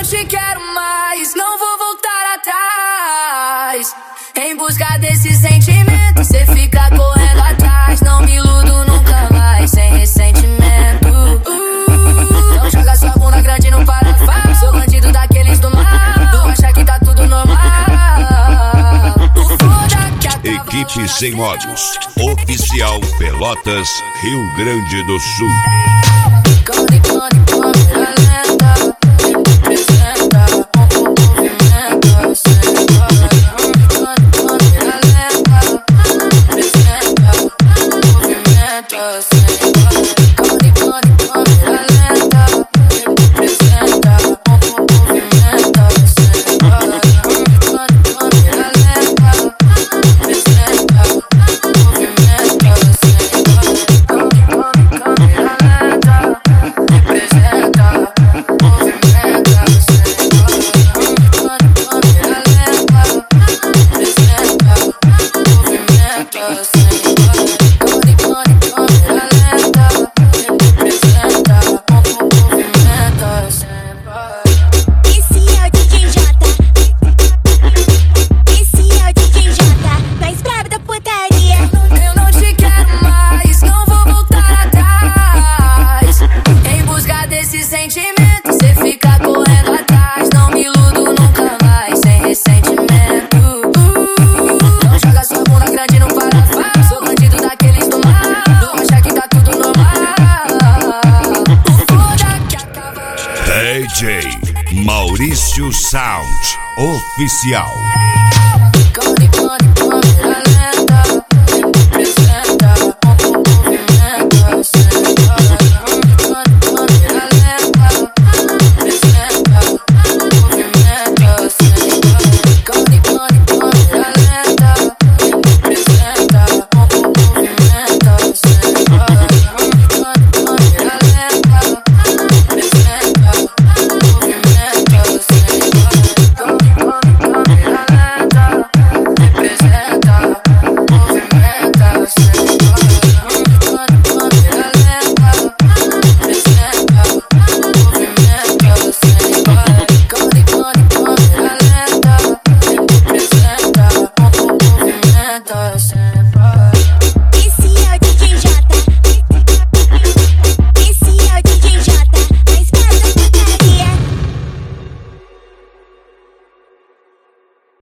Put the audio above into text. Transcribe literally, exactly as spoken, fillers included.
te quero mais, não vou voltar atrás. Em busca desse sentimento, cê fica correndo atrás. Não me iludo nunca mais, sem ressentimento. uh, Não joga sua bunda grande no parafuso. Sou bandido daqueles do mal, tu acha que tá tudo normal. O foda que acaba. Equipe Sem Modos, oficial Pelotas, Rio Grande do Sul. Come, come, come, lenta, representa o movimento sem parar. Come, come, lenta, representa o movimento sem parar. Come, come, come, lenta, representa o movimento sem parar. Come, come, come, lenta, representa o movimento sem parar. Come, come, come, lenta. Sentimento, cê fica correndo atrás. Não me iludo nunca mais, sem ressentimento. uh, Não joga sua bunda grande no parafuso. Sou bandido daqueles do mal, tu acha que tá tudo normal. O foda que acaba. D J Maurício Sound Oficial. Come, come, come, lenta, representa o movimento sem parar. Come, come, lenta, representa o movimento sem parar. Come, come, come, lenta, representa o movimento sem parar. Come, come, come, lenta, representa o movimento sem parar. Come, come, come, lenta, representa o movimento sem parar. Come, come, lenta, representa o movimento sem parar. Come, come, come, lenta, representa o movimento sem parar.